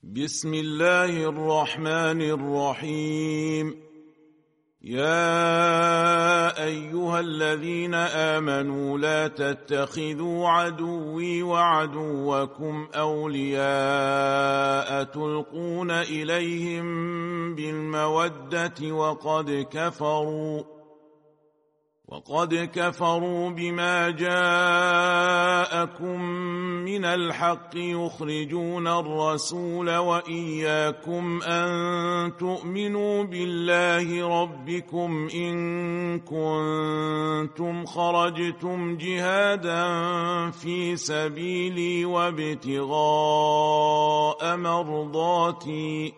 بسم الله الرحمن الرحيم. يا أيها الذين آمنوا لا تتخذوا عدوي وعدوكم أولياء تلقون إليهم بالمودة وقد كفروا بما جاءكم من الحق يخرجون الرسول وإياكم أن تؤمنوا بالله ربكم إن كنتم خرجتم جهادا في سبيلي وابتغاء مرضاتي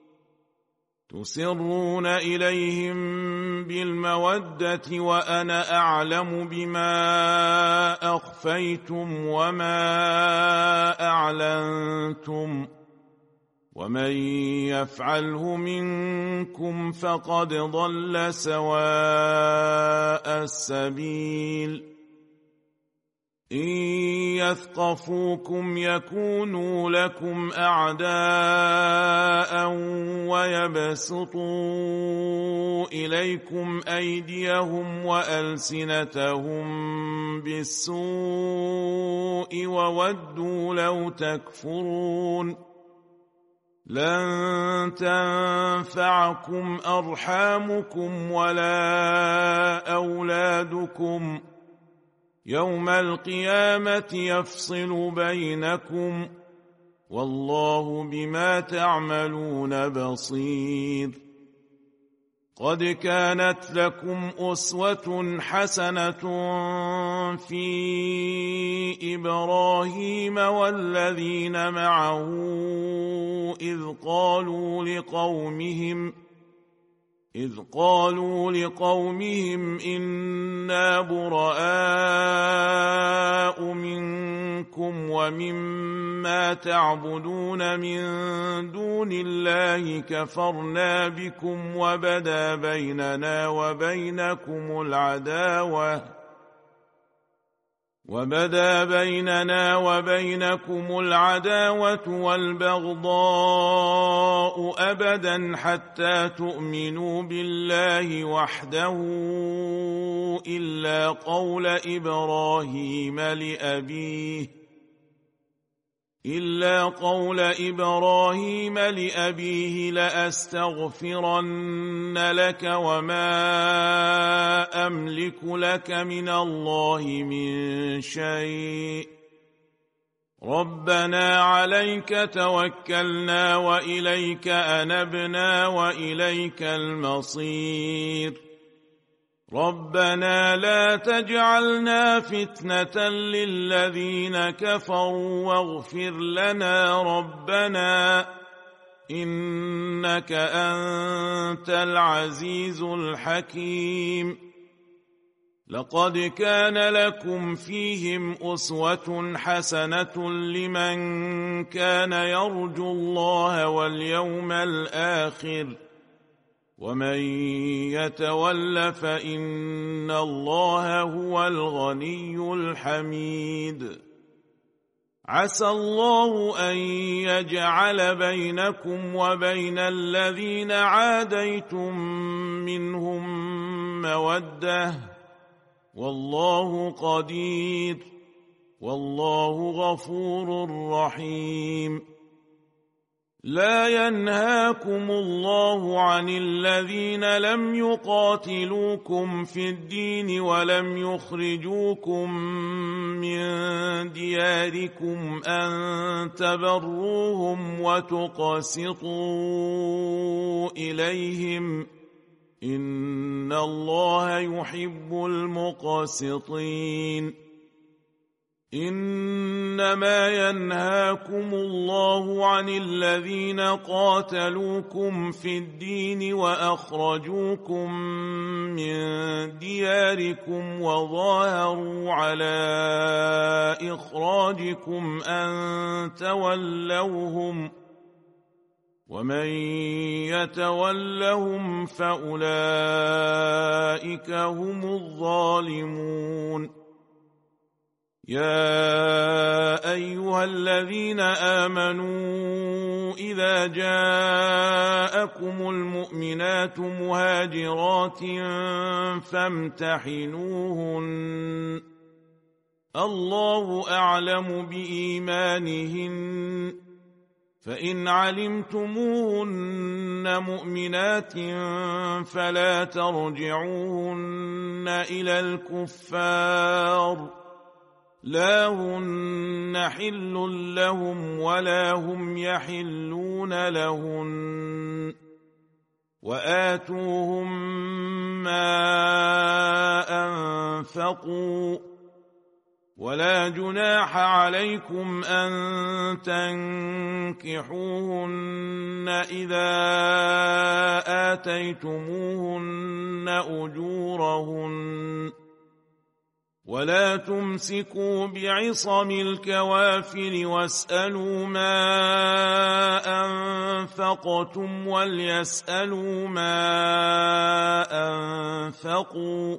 تسرون إليهم بالمودة وأنا أعلم بما أخفيتم وما أعلنتم ومن يفعله منكم فقد ضل سواء السبيل. إن يثقفوكم يكونوا لكم أعداء ويبسطوا إليكم أيديهم وألسنتهم بالسوء وودوا لو تكفرون. لن تنفعكم أرحامكم ولا أولادكم يوم القيامة يفصل بينكم والله بما تعملون بصير. قد كانت لكم أسوة حسنة في إبراهيم والذين معه إذ قالوا لقومهم إنا براء منكم ومما تعبدون من دون الله كفرنا بكم وبدا بيننا وبينكم العداوة والبغضاء أبدا حتى تؤمنوا بالله وحده إلا قول إبراهيم لأبيه لأستغفرن لك وما أملك لك من الله من شيء ربنا عليك توكلنا وإليك أنبنا وإليك المصير. ربنا لا تجعلنا فتنة للذين كفروا واغفر لنا ربنا إنك أنت العزيز الحكيم. لقد كان لكم فيهم أسوة حسنة لمن كان يرجو الله واليوم الآخر ومن يتول فإن الله هو الغني الحميد. عسى الله أن يجعل بينكم وبين الذين عاديتم منهم مودة والله قدير والله غفور رحيم. لا ينهاكم الله عن الذين لم يقاتلوكم في الدين ولم يخرجوكم من دياركم أن تبروهم وتقسطوا إليهم إن الله يحب المقسطين. إنما ينهاكم الله عن الذين قاتلوكم في الدين وأخرجوكم من دياركم وظاهروا على إخراجكم أن تولوهم ومن يتولهم فأولئك هم الظالمون. يا أيها الذين آمنوا إذا جاءكم المؤمنات مهاجرات فامتحنوهن الله أعلم بإيمانهن فإن علمتموهن مؤمنات فلا ترجعوهن إلى الكفار لا هن حل لهم ولا هم يحلون لهن وآتوهم ما أنفقوا ولا جناح عليكم أن تنكحوهن إذا آتيتموهن أجورهن ولا تمسكوا بعصم الكوافر واسألوا ما أنفقتم وليسألوا ما أنفقوا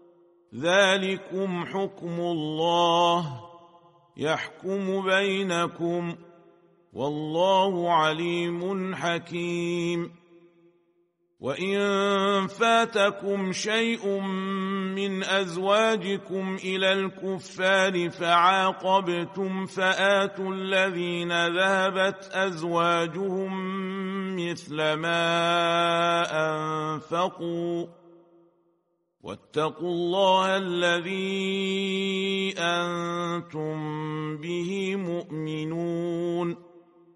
ذلكم حكم الله يحكم بينكم والله عليم حكيم وإن فاتكم شيء من أزواجكم إلى الكفار فعاقبتم فآتوا الذين ذهبت أزواجهم مثل ما أنفقوا واتقوا الله الذي أنتم به مؤمنون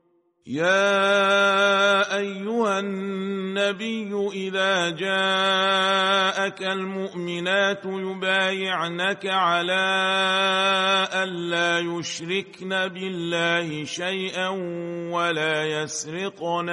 يا أيها النبي إذا جاءك المؤمنات يبايعنك على ألا يشركن بالله شيئا ولا يسرقن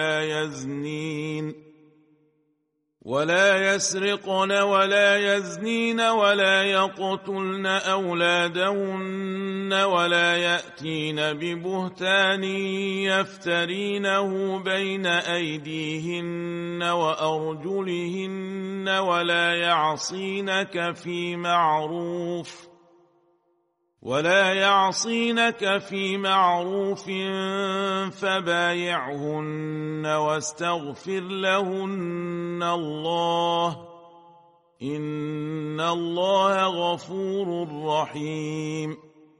ولا يزنين ولا يقتلن أولادهن ولا يأتين ببهتان يفترينه بين أيديهن وأرجلهن ولا يعصينك في معروف فبايعهن واستغفر لهن الله إن الله غفور رحيم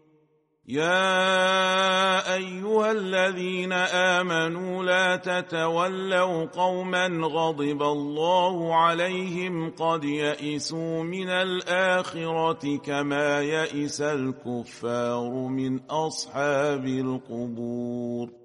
يا أيها الذين آمنوا لا تتولوا قوما غضب الله عليهم قد يئسوا من الآخرة كما يئس الكفار من أصحاب القبور